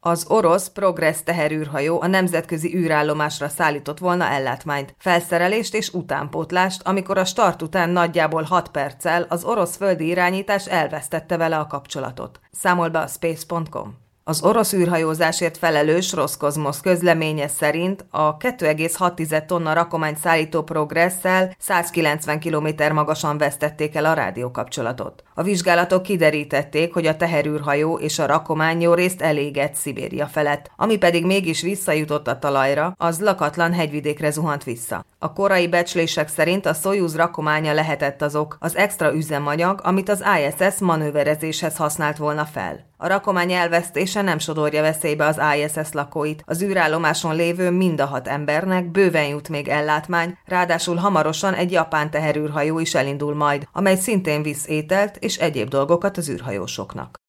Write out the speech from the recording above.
Az orosz Progress teherűrhajó a nemzetközi űrállomásra szállított volna ellátmányt, felszerelést és utánpótlást, amikor a start után nagyjából 6 perccel az orosz földi irányítás elvesztette vele a kapcsolatot. Számol be a space.com. Az orosz űrhajózásért felelős Roszkozmosz közleménye szerint a 2,6 tonna rakományt szállító Progresszel 190 km magasan vesztették el a rádiókapcsolatot. A vizsgálatok kiderítették, hogy a teherűrhajó és a rakomány jó részt elégett Szibéria felett, ami pedig mégis visszajutott a talajra, az lakatlan hegyvidékre zuhant vissza. A korai becslések szerint a Szojuz rakománya lehetett az extra üzemanyag, amit az ISS manőverezéshez használt volna fel. A rakomány elvesztése nem sodorja veszélybe az ISS lakóit. Az űrállomáson lévő mind a 6 embernek bőven jut még ellátmány, ráadásul hamarosan egy japán teherűrhajó is elindul majd, amely szintén visz ételt és egyéb dolgokat az űrhajósoknak.